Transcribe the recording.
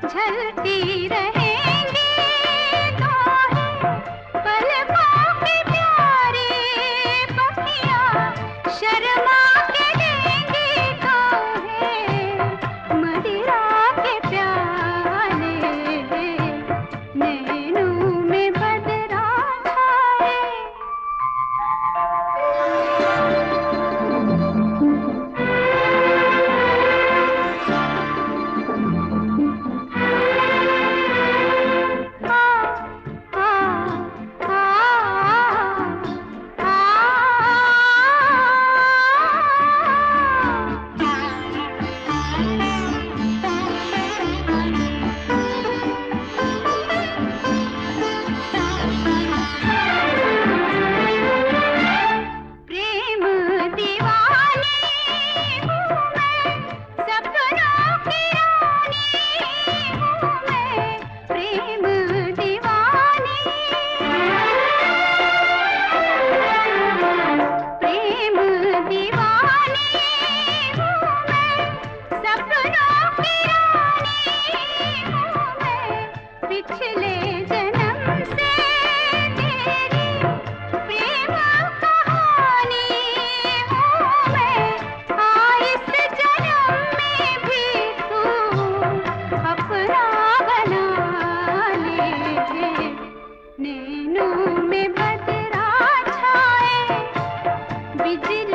झलती रहेंगी तो है पलकों की प्यारी पखियाँ, शर्मा के देंगी तो है मदिरा के प्याले, नैनों में बदरा छाए। पिछले जन्म से तेरी प्रेम कहानी हूँ मैं, इस जन्म में भी तू अपना बना ले, नैनों में बदरा छाए। बिजली